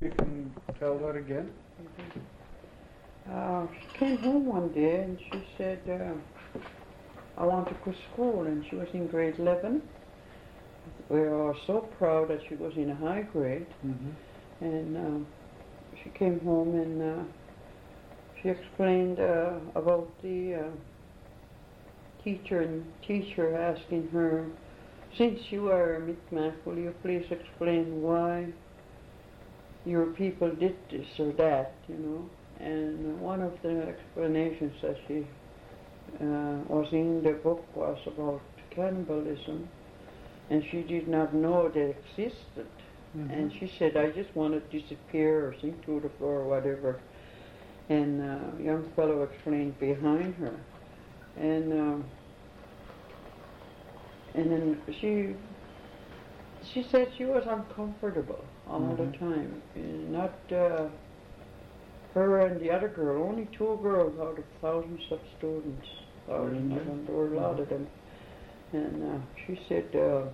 You can tell that again. She came home one day and she said, I want to go to school, and she was in grade 11. We were so proud that she was in a high grade. Mm-hmm. And she came home and she explained about the teacher asking her, since you are a Mi'kmaq, will you please explain why your people did this or that, you know? And one of the explanations that she was in the book was about cannibalism, and she did not know that it existed. Mm-hmm. And she said, I just want to disappear or sink through the floor or whatever. And a young fellow explained behind her. And then she said she was uncomfortable all Mm-hmm. the time. And not her and the other girl, only 2 girls out of thousands of students. Thousands of them, there were a lot of them. And she said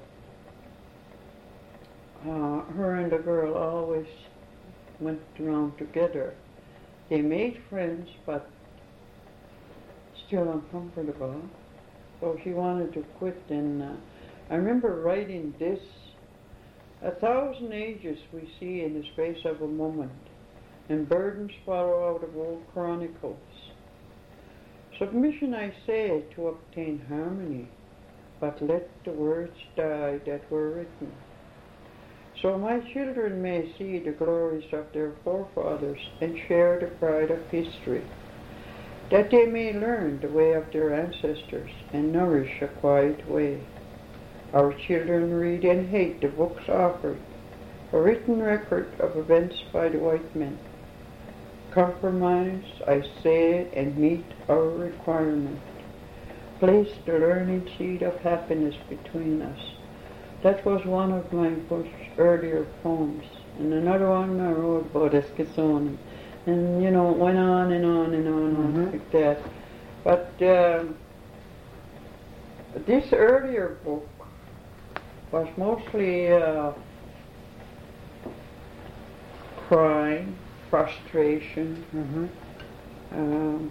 her and the girl always went around together. They made friends, but still uncomfortable. So she wanted to quit, and I remember writing this: 1,000 ages we see in the space of a moment, and burdens follow out of old chronicles. Submission, I say, to obtain harmony, but let the words die that were written. So my children may see the glories of their forefathers and share the pride of history, that they may learn the way of their ancestors and nourish a quiet way. Our children read and hate the books offered, a written record of events by the white men. Compromise, I say, and meet our requirement. Place the learning seed of happiness between us. That was one of my earlier poems. And another one I wrote about Eskasoni. And, you know, it went on and on and on, Mm-hmm. like that. But this earlier book was mostly crying, frustration, Mm-hmm.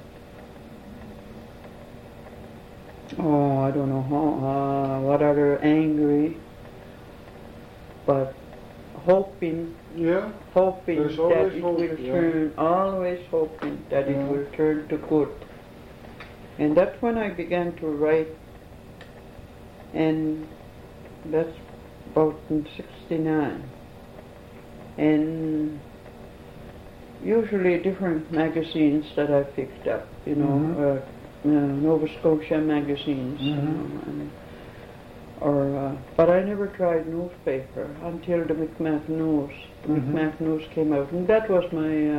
I don't know what other, angry, but hoping Yeah. that There's always it hope, will yeah. turn, always hoping that Yeah. it will turn to good. And that's when I began to write, and that's about in 69. And usually different magazines that I picked up, you know, Mhm. Nova Scotia magazines, you Mhm. know, but I never tried newspaper until the Mi'kmaq News. The Mhm. Mi'kmaq News came out, and that was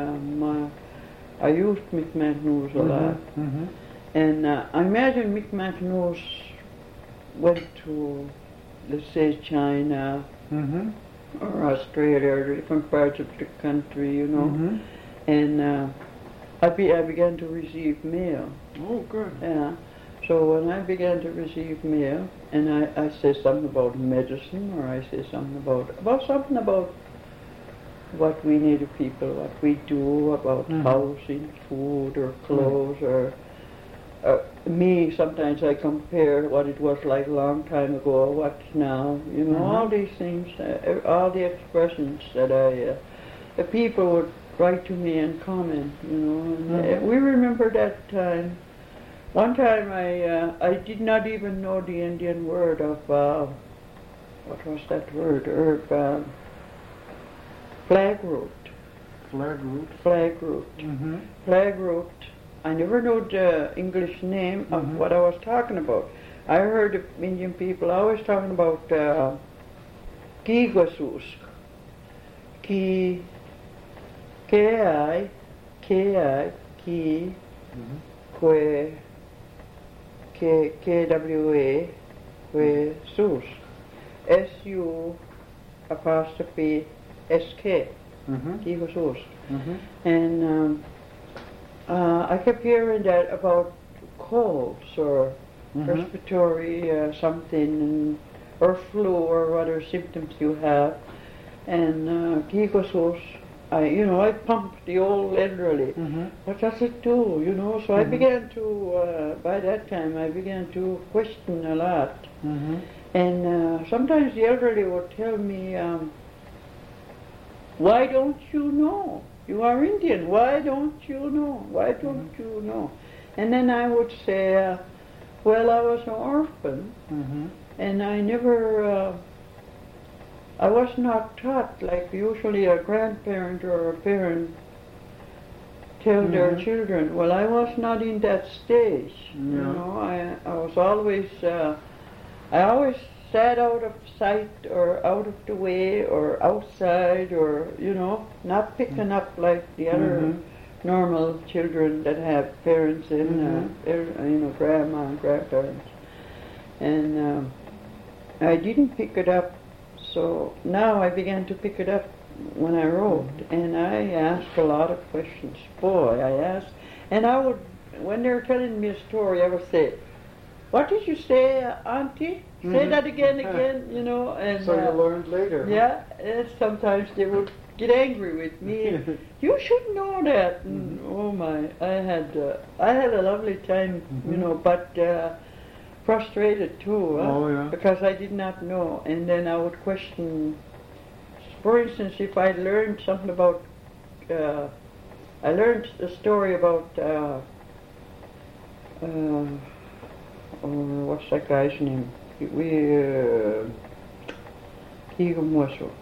I used Mi'kmaq News a lot. Mm-hmm. And I imagine Mi'kmaq News went to, let's say, China Mm-hmm. or Australia or different parts of the country, you know. Mm-hmm. And I began to receive mail. Oh, good. Yeah. So when I began to receive mail, and I say something about medicine, or I say something about what we need of people, what we do, about Mhm. housing, food, or clothes, or me. Sometimes I compare what it was like a long time ago, what's now. You know, all these things, all the expressions that the people would write to me and comment. You know, and we remember that time. One time I did not even know the Indian word of, what was that word, herb, flagroot. Flagroot. Flagroot. Mm-hmm. Flagroot. I never knew the English name of Mhm. what I was talking about. I heard the Indian people always talking about Kiigasuusk. Ki, K-I, Ki, Mm-hmm. Kwe, K-W-A, Kwe Suusk. S-U apostrophe S-K. Mm-hmm. Kiigasuusk. Mm-hmm. And I kept hearing that about colds or respiratory something, or flu or what other symptoms you have. and he goes, I pumped the old elderly. Mm-hmm. What does it do, So I Mhm. began to, by that time, I began to question a lot. Mm-hmm. And sometimes the elderly would tell me, why don't you know? You are Indian. Why don't you know? Why don't you know? And then I would say, well, I was an orphan, Mm-hmm. and I never, I was not taught like usually a grandparent or a parent tell their Mhm. children. Well, I was not in that stage. Yeah. I was always, I always sat out of sight or out of the way or outside or, not picking up like the other Mhm. normal children that have parents in, grandma and grandparents. And I didn't pick it up, so now I began to pick it up when I wrote, and I asked a lot of questions. Boy, I asked, and I would, when they were telling me a story, I would say, "What did you say, Auntie? Say Mhm. that again, and So you learned later. Huh? yeah, and sometimes they would get angry with me. You should know that. And, oh my, I had a lovely time, Mhm. but frustrated too, Oh, yeah. because I did not know. And then I would question. For instance, if I learned something about, I learned a story about. What's that guy's name? Keegan Wessel.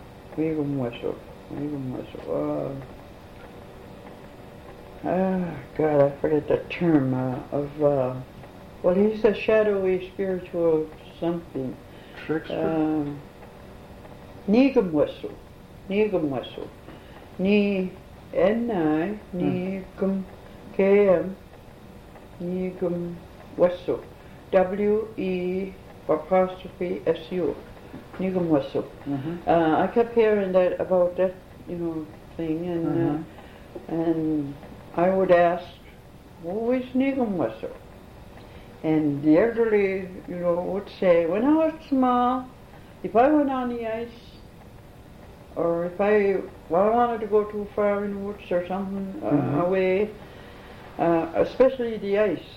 God, I forget the term well, he's a shadowy spiritual something. Trickster. Neegum Wessel. Ni, N-I, Neegum, K-M, Neegum Wessel. W-E-S-U. Neegum Wessel. Mm-hmm. I kept hearing that about that, thing, and I would ask, who is Neegum Wessel? And the elderly, would say, when I was small, if I went on the ice, or if I wanted to go too far in the woods or something away, especially the ice,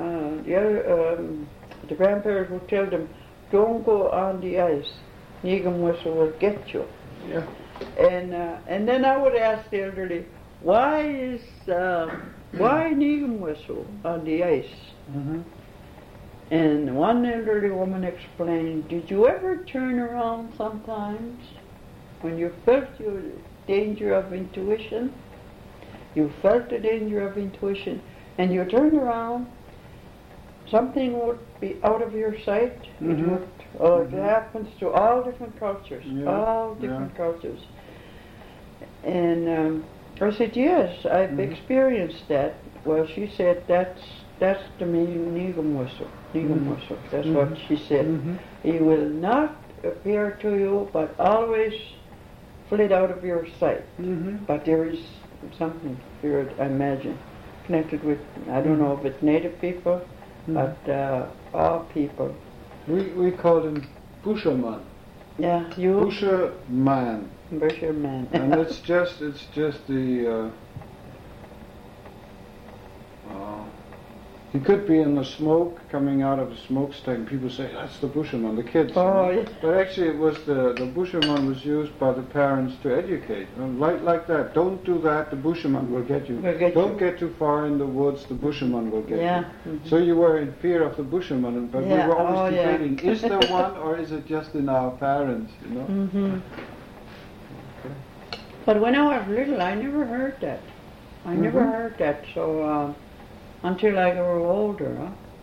the grandparents would tell them, don't go on the ice. Neegum Wessel will get you. Yeah. And then I would ask the elderly, why Neegum Wessel on the ice? Mm-hmm. And one elderly woman explained, did you ever turn around sometimes when you felt your danger of intuition? You felt the danger of intuition, and you turned around, something would be out of your sight. Mhm. It happens to all different cultures, cultures. And I said, yes, I've experienced that. Well, she said, that's the Neegum Wessel. That's what she said. Mm-hmm. He will not appear to you, but always flit out of your sight. Mm-hmm. But there is something here, I imagine, connected with, I don't know if it's native people, but all people. We called him Busherman. Yeah, you? Busherman. Busherman. And it's just the he could be in the smoke coming out of a smokestack, and people say that's the Busherman, the kids. Oh, yeah. But actually, it was the Busherman was used by the parents to educate. Like that. Don't do that. The Busherman will get you. Don't get too far in the woods. The Busherman will get you. Mm-hmm. So you were in fear of the Busherman, but we were always debating: is there one, or is it just in our parents? Mm-hmm. But when I was little, I never heard that. I never heard that. So. Until I grew older,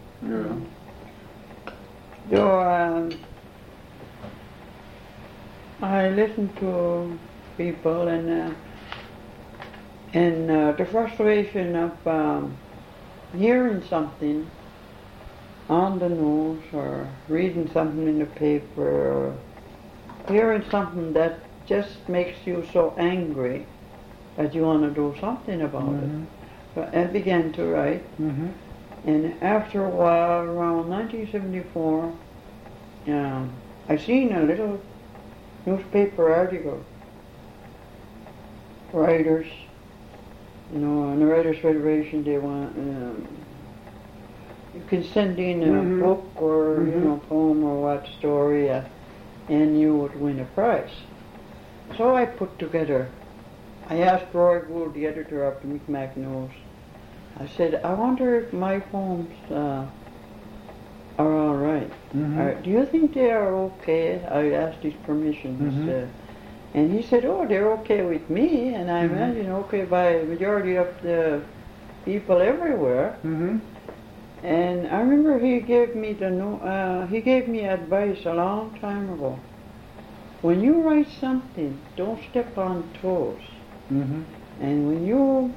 I listened to people and the frustration of hearing something on the news or reading something in the paper or hearing something that just makes you so angry that you want to do something about it. So I began to write, and after a while, around 1974, I seen a little newspaper article writers, you know, in the Writers' Federation they want, you can send in a book or, you know, poem or what, story, and you would win a prize. So I put together, I asked Roy Gould, the editor of the Micmac News, I said, I wonder if my poems are all right. Do you think they are okay? I asked his permission. And he said, oh, they're okay with me, and I imagine okay by the majority of the people everywhere. And I remember he gave me advice a long time ago. When you write something, don't step on toes. And when you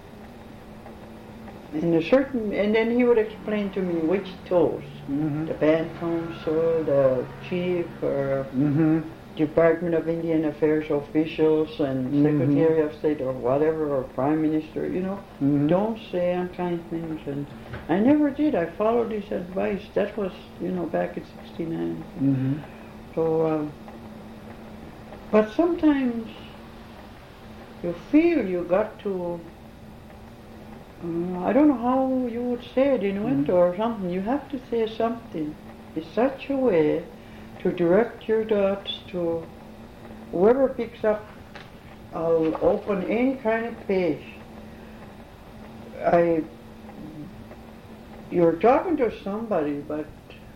and then he would explain to me which toes, the band council, the chief, or Department of Indian Affairs officials and Secretary of State or whatever, or Prime Minister, you know, don't say unkind things. And I never did. I followed his advice. That was, you know, back in '69. So, but sometimes you feel you got to, I don't know how you would say it in winter or something. You have to say something in such a way to direct your thoughts to whoever picks up. I'll open any kind of page. You're talking to somebody, but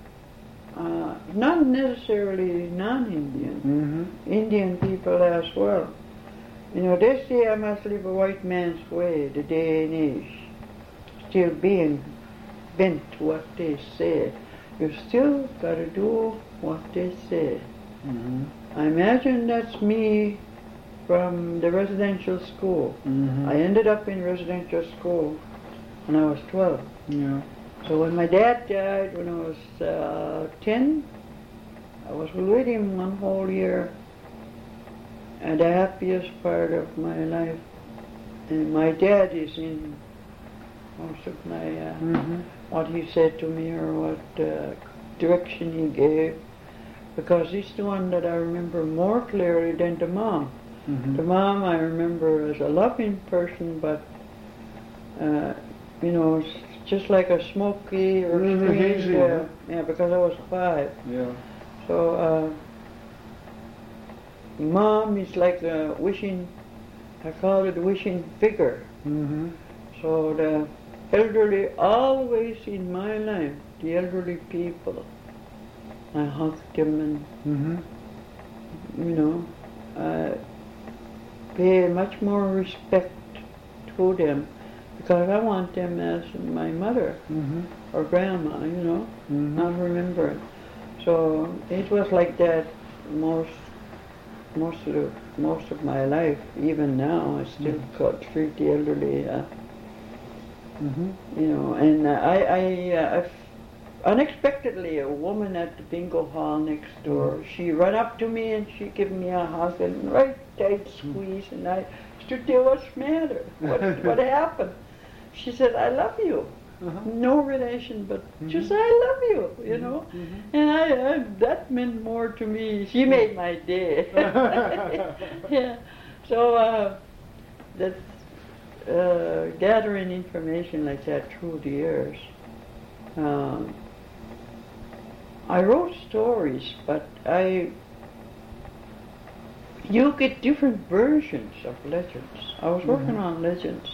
not necessarily non-Indian. Indian people as well. You know, they say I must live a white man's way, the day and age, still being bent to what they say. You still got to do what they say. I imagine that's me from the residential school. I ended up in residential school when I was 12. So when my dad died when I was 10, I was with him one whole year, and the happiest part of my life. And my dad is in most of my, what he said to me or what direction he gave, because he's the one that I remember more clearly than the mom. The mom I remember as a loving person, but, you know, just like a smoky or strange, yeah, because I was 5. So, mom is like a wishing, I call it wishing figure. So the elderly, always in my life, the elderly people, I hugged them and, you know, pay much more respect to them, because I want them as my mother or grandma, you know, not remembering. So it was like that most of my life. Even now, I still treat the elderly, you know. And I unexpectedly, a woman at the bingo hall next door, she ran up to me and she gave me a hug and right tight squeeze, and I stood there, what's the matter? What happened? She said, I love you. No relation, but just I love you, you know. And I that meant more to me. She made my day. Yeah. So that's gathering information like that through the years. I wrote stories, but you get different versions of legends. I was working on legends.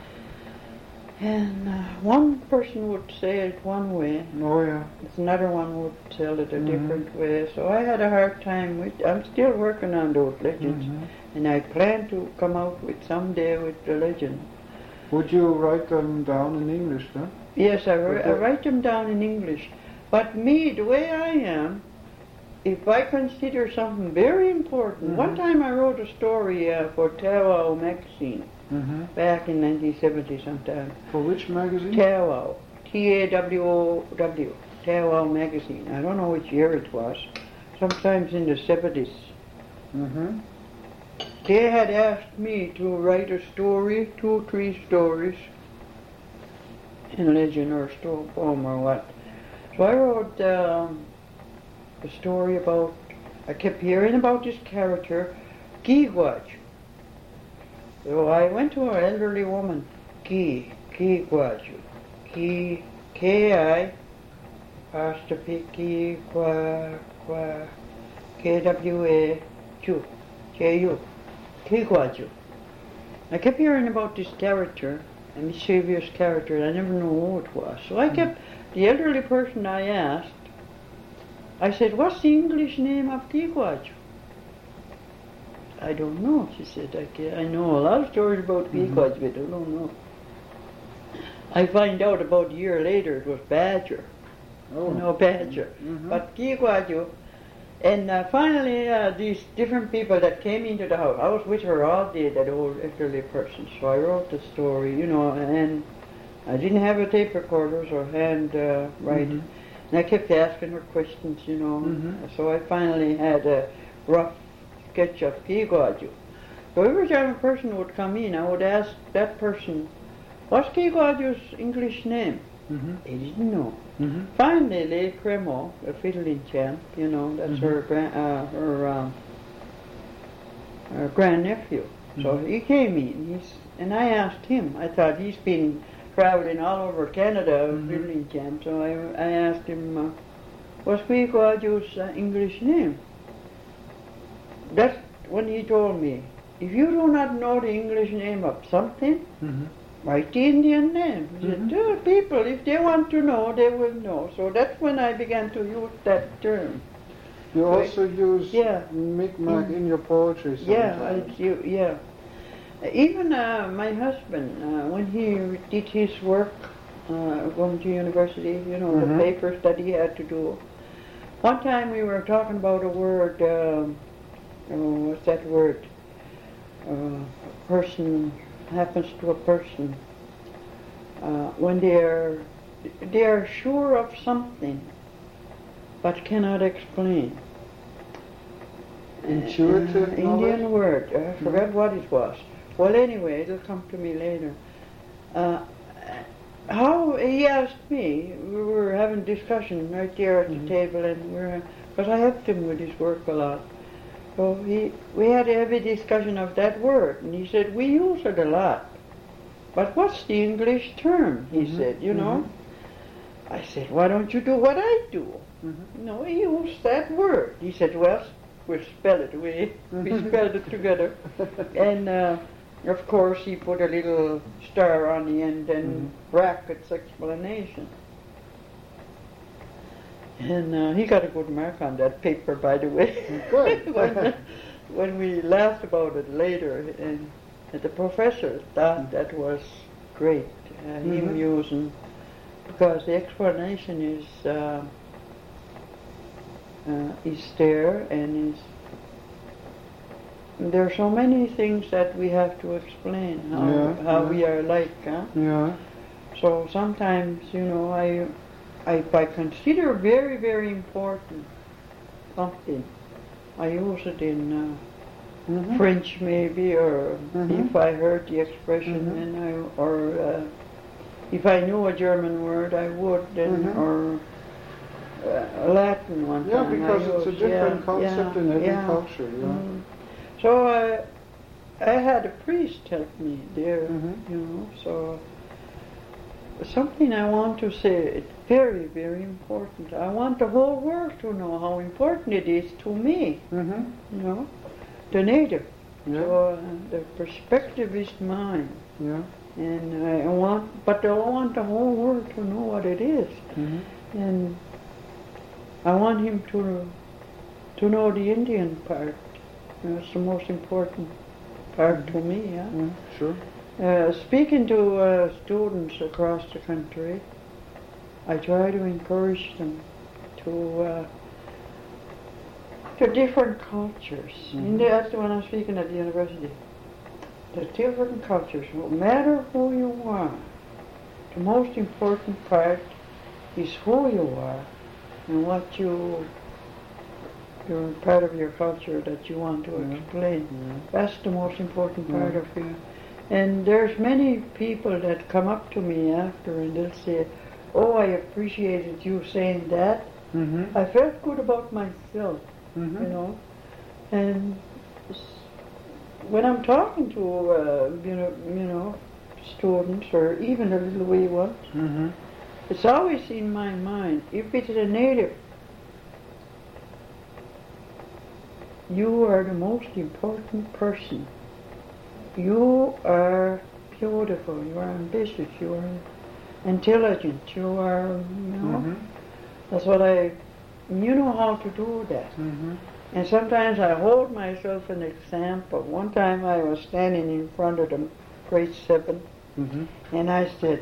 And one person would say it one way. Another one would tell it a different way. So I had a hard time with. I'm still working on those legends, and I plan to come out with someday with the legend. Would you write them down in English then? Yes, I write them down in English. But me, the way I am, if I consider something very important, one time I wrote a story for Tawau magazine. Back in 1970 sometime. For which magazine? Tawau. T-A-W-O-W. Tawau magazine. I don't know which year it was. Sometimes in the 70s. They had asked me to write a story, 2 or 3 stories, in legend or poem or what. So I wrote a story about, I kept hearing about this character, Giwaj. So I went to an elderly woman, Ki Gwaju, K-I, apostrophe Ki K-W-A-Ju, J-U, Ki Gwaju. I kept hearing about this character, a mischievous character, and I never knew who it was. So I kept, the elderly person I asked, I said, what's the English name of Ki Gwaju? I don't know, she said. I know a lot of stories about Ki Gwaju, but I don't know. I find out about a year later it was Badger. Oh. No, Badger. But Ki Gwaju. And finally, these different people that came into the house, I was with her all day, that old elderly person. So I wrote the story, you know, and I didn't have a tape recorders or hand writing. And I kept asking her questions, you know. So I finally had a rough sketch of Ki Gwaju. So every time a person would come in, I would ask that person, what's Ki Gwaju's English name? They didn't know. Finally, Le Cremo, a fiddling champ, you know, that's her grandnephew. So he came in, and I asked him. I thought he's been traveling all over Canada, fiddling champ. So I asked him, what's Ki Gwaju's English name? That's when he told me, if you do not know the English name of something, write the Indian name. He said, people, if they want to know, they will know. So that's when I began to use that term. You also use Mi'kmaq in your poetry sometimes. Yeah. Even my husband, when he did his work, going to university, you know, the papers that he had to do. One time we were talking about a word, what's that word? Person happens to a person when they are sure of something but cannot explain. Intuitive Indian word. I forgot what it was. Well, anyway, it'll come to me later. How he asked me, we were having discussion right there at the table, and because I helped him with his work a lot. So we had a heavy discussion of that word, and he said, we use it a lot. But what's the English term? He said, you know. I said, why don't you do what I do? No, he used that word. He said, well, we'll spell it. We spelled it together. And of course, he put a little star on the end and brackets explanation. And he got a good mark on that paper, by the way. Good. when we laughed about it later, and the professor thought that was great, him using, because the explanation is there, and there are so many things that we have to explain, how we are like. Yeah. So sometimes, you know, I consider very, very important something, I use it in French maybe, or if I heard the expression, then if I knew a German word, I would, or a Latin one time. Yeah, because it's a different concept in every culture. So I had a priest help me there, you know, so something I want to say, it's very, very important. I want the whole world to know how important it is to me, you know, the native. So the perspective is mine. And I want the whole world to know what it is. And I want him to know the Indian part. It's the most important part to me, Sure. Speaking to students across the country, I try to encourage them to different cultures. That's when I'm speaking at the university. The different cultures, no matter who you are, the most important part is who you are and what your part of your culture that you want to explain. That's the most important part of you. And there's many people that come up to me after and they'll say, oh, I appreciated you saying that. I felt good about myself, you know. And when I'm talking to, students or even the little wee ones, Mm-hmm. it's always in my mind, if it's a native, you are the most important person. You are beautiful, you are ambitious, you are intelligent, you are, Mm-hmm. that's what you know how to do that. Mm-hmm. And sometimes I hold myself an example. One time I was standing in front of the grade 7, Mm-hmm. and I said,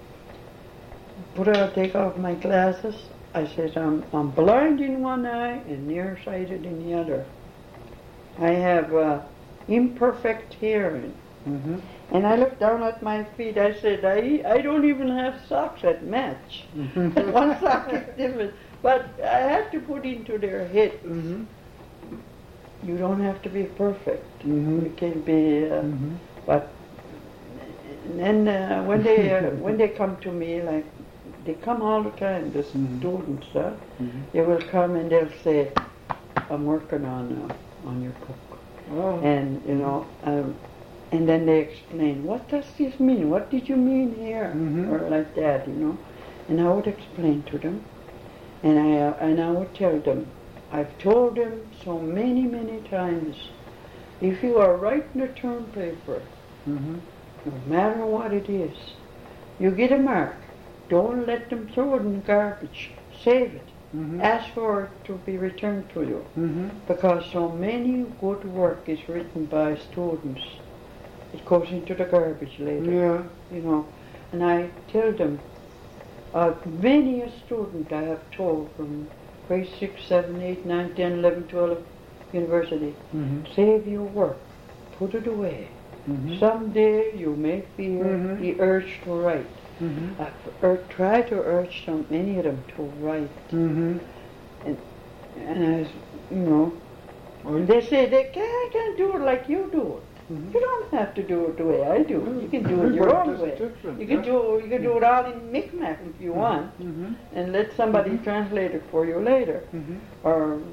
take off my glasses. I said, I'm blind in one eye and nearsighted in the other. I have imperfect hearing. Mm-hmm. And I looked down at my feet. I said, I don't even have socks that match. Mm-hmm. One sock is different. But I had to put into their head, Mm-hmm. you don't have to be perfect. Mm-hmm. You can be, Mm-hmm. but and then when they come to me, like they come all the time, the Mhm. students, Mm-hmm. they will come and they'll say, I'm working on your book. Oh. And, and then they explain, what does this mean? What did you mean here? Mhm. Or like that, And I would explain to them. And I would tell them, I've told them so many, many times, if you are writing a term paper, Mm-hmm. no matter what it is, you get a mark. Don't let them throw it in the garbage. Save it. Mm-hmm. Ask for it to be returned to you. Mm-hmm. Because so many good work is written by students. It goes into the garbage later. Yeah. And I tell them, many a student I have told from grade 6, 7, 8, 9, 10, 11, 12, university, Mm-hmm. save your work, put it away. Mm-hmm. Someday you may feel Mhm. the urge to write. Mm-hmm. I try to urge so many of them to write. Mm-hmm. And they say I can't do it like you do it. Mhm. You don't have to do it the way I do it. You can do it your Everybody own does way. it different, You can do it all in Micmac if you want, Mm-hmm. and let somebody Mhm. translate it for you later. Mm-hmm.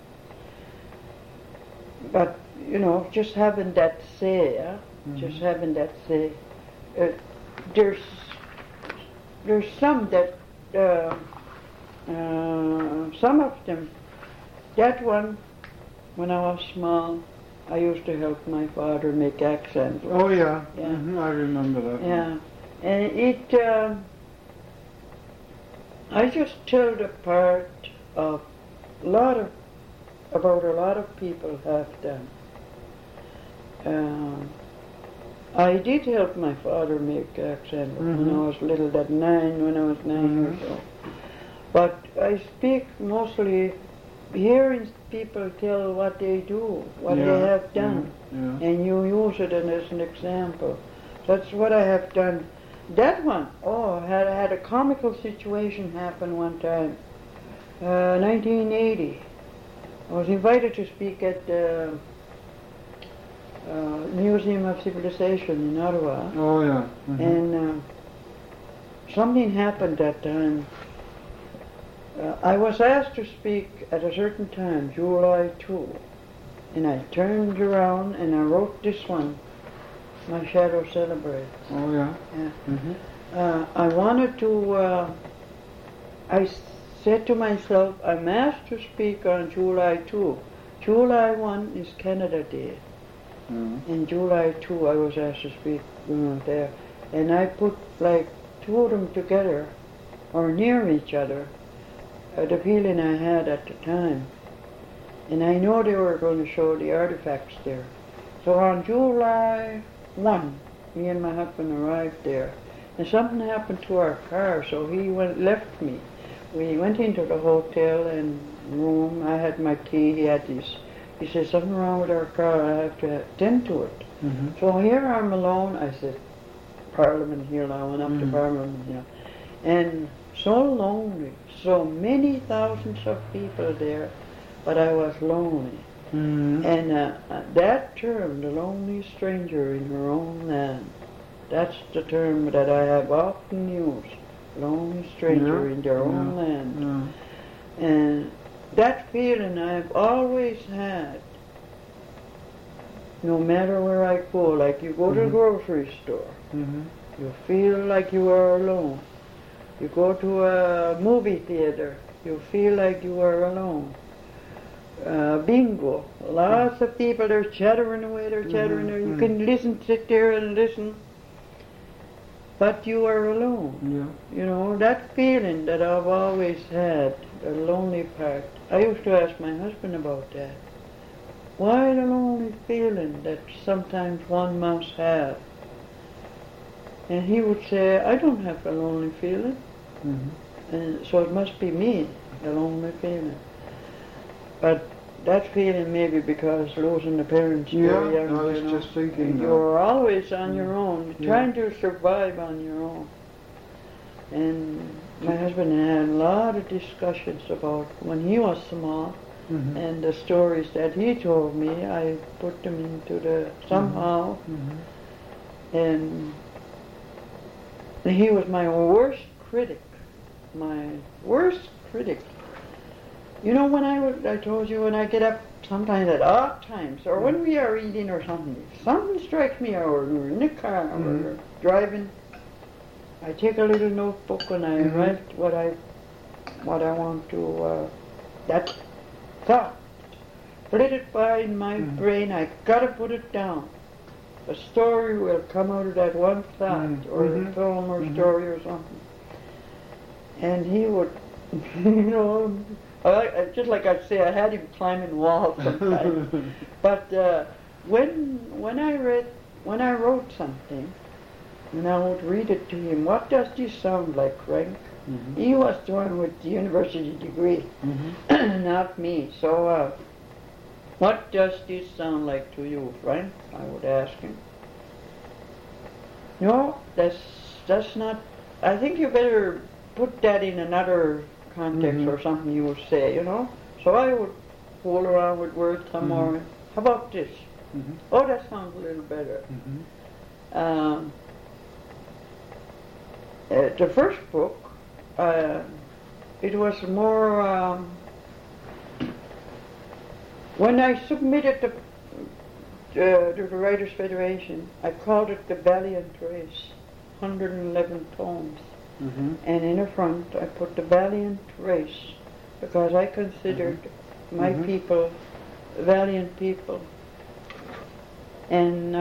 But just having that say, just Mhm. having that say. There's some that some of them. That one, when I was small, I used to help my father make accents. Oh yeah. Yeah. Mm-hmm. I remember that. Yeah, and I just tell the part of about a lot of people have done. I did help my father make accent when I was little, when I was 9 years old. But I speak mostly hearing people tell what they do, what they have done, Yeah. and you use it as an example. That's what I have done. That one, had a comical situation happen one time. 1980. I was invited to speak at the Museum of Civilization in Ottawa, Oh yeah. Mm-hmm. and something happened that time. I was asked to speak at a certain time, July 2, and I turned around and I wrote this one, My Shadow Celebrates. Oh yeah. Yeah. Mm-hmm. I wanted to, I said to myself, I'm asked to speak on July 2. July 1 is Canada Day. Mm-hmm. In July 2, I was asked to speak there. And I put like two of them together, or near each other, the feeling I had at the time. And I know they were going to show the artifacts there. So on July 1, me and my husband arrived there. And something happened to our car, so he left me. We went into the hotel and room. I had my tea, he had his. He said, something wrong with our car, I have to attend to it. Mm-hmm. So here I'm alone. I said, Parliament Hill, I went up to Parliament Hill. And so lonely, so many thousands of people there, but I was lonely. Mm-hmm. And that term, the lonely stranger in her own land, that's the term that I have often used, lonely stranger in their own land. Yeah. And that feeling I've always had, no matter where I go, like you go to the grocery store, you feel like you are alone. You go to a movie theater, you feel like you are alone. Bingo, lots of people, they're chattering away, they're chattering away. You can sit there and listen, but you are alone. Yeah. You know, that feeling that I've always had, the lonely part. I used to ask my husband about that. Why the lonely feeling that sometimes one must have? And he would say, I don't have a lonely feeling. And so it must be me, the lonely feeling. But that feeling maybe because losing the parents very young. I was just thinking you're always on your own, trying to survive on your own. And my husband had a lot of discussions about when he was small, and the stories that he told me, I put them into the somehow. And he was my worst critic. My worst critic. You know, when I told you when I get up sometimes at odd times, or when we are eating or something, if something strikes me, or we're in the car, or we're driving, I take a little notebook and I write what I want to, that thought, let it by in my brain, I gotta put it down. A story will come out of that one thought, or a film or story or something. And he would, you know, just like I say, I had him climbing walls sometimes. But when I wrote something, and I would read it to him, what does this sound like, Frank? He was the one with the university degree, not me. So, what does this sound like to you, Frank? I would ask him. No, that's not. I think you better put that in another context or something you would say, you know. So I would fool around with words some more. How about this? Oh, that sounds a little better. The first book, it was more, when I submitted to the Writers' Federation, I called it The Valiant Race, 111 tomes. And in the front I put The Valiant Race, because I considered my people valiant people. And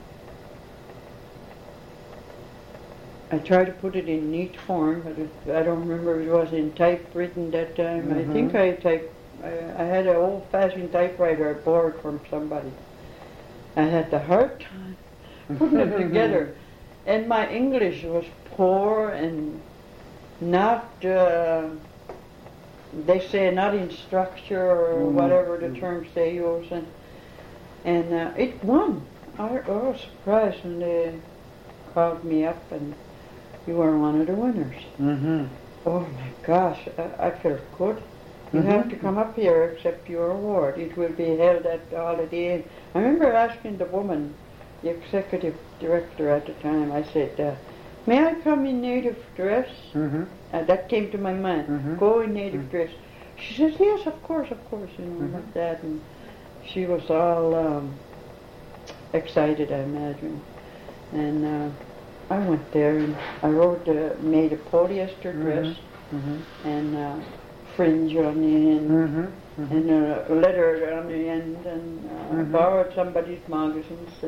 I tried to put it in neat form, but I don't remember if it was in typewritten that time. I think I had an old-fashioned typewriter I borrowed from somebody. I had the hard time putting it together. And my English was poor and not, they say not in structure or whatever the terms they use. And it won. I was surprised when they called me up and you were one of the winners. Oh my gosh, I felt good. You have to come up here, accept your award. It will be held at the Holiday Inn. I remember asking the woman, the executive director at the time, I said, may I come in native dress? That came to my mind. Go in native dress. She says, yes, of course, you know, like that. And she was all excited, I imagine. And I went there and I made a polyester dress and fringe on the end and a letter on the end, and borrowed somebody's moccasins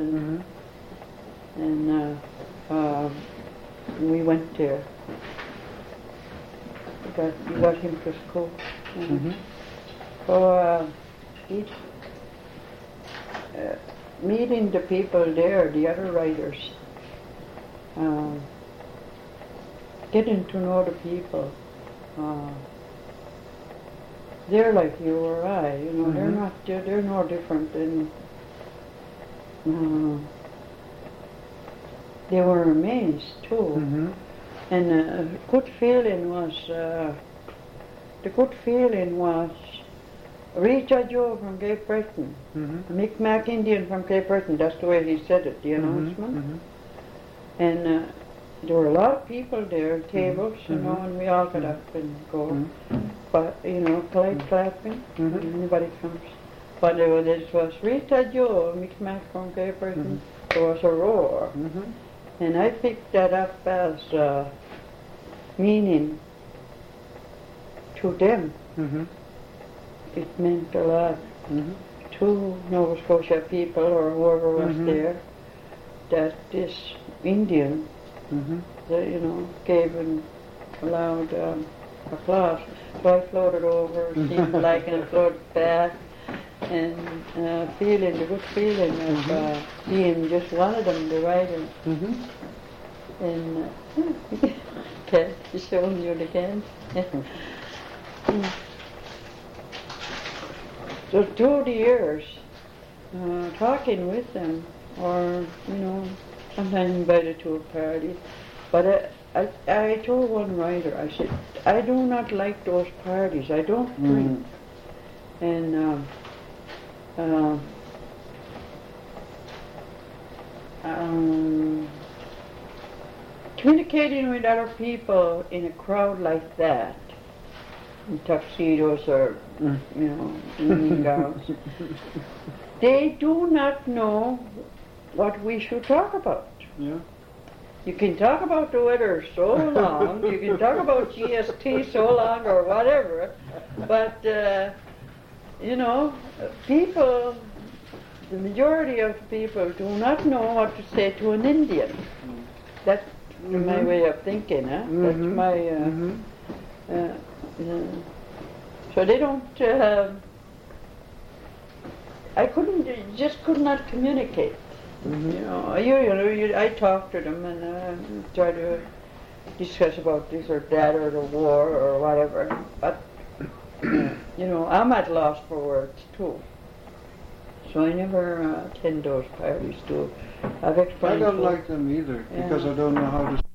and we went there. We got him to school. So meeting the people there, the other writers, getting to know the people. They're like you or I, you know. They're no different than. They were amazed too, and the good feeling was. Rita Joe from Cape Breton, Micmac Indian from Cape Breton. That's the way he said it, the announcement. And there were a lot of people there, tables, you know, and we all got up and go. But, you know, polite clapping when anybody comes. But when it was Rita Joe, Mixed Congregation, there was a roar. And I picked that up as meaning to them. It meant a lot to Nova Scotia people or whoever was there, that this Indian, gave an loud applause. So I floated over, seemed like, and I floated back, and feeling the good feeling of being just one of them, the writer. And okay, showing you it again. So through the years, talking with them, or sometimes invited to a party, but I told one writer, I said, I do not like those parties. I don't drink. And communicating with other people in a crowd like that, in tuxedos or, evening gowns, they do not know what we should talk about. Yeah. You can talk about the weather so long, you can talk about GST so long or whatever, but, people, the majority of people do not know what to say to an Indian. That's my way of thinking, huh? That's my, so they don't, just could not communicate. I talk to them and try to discuss about this or that or the war or whatever. But, I'm at loss for words too. So I never attend those parties to have explained. I don't like them either because I don't know how to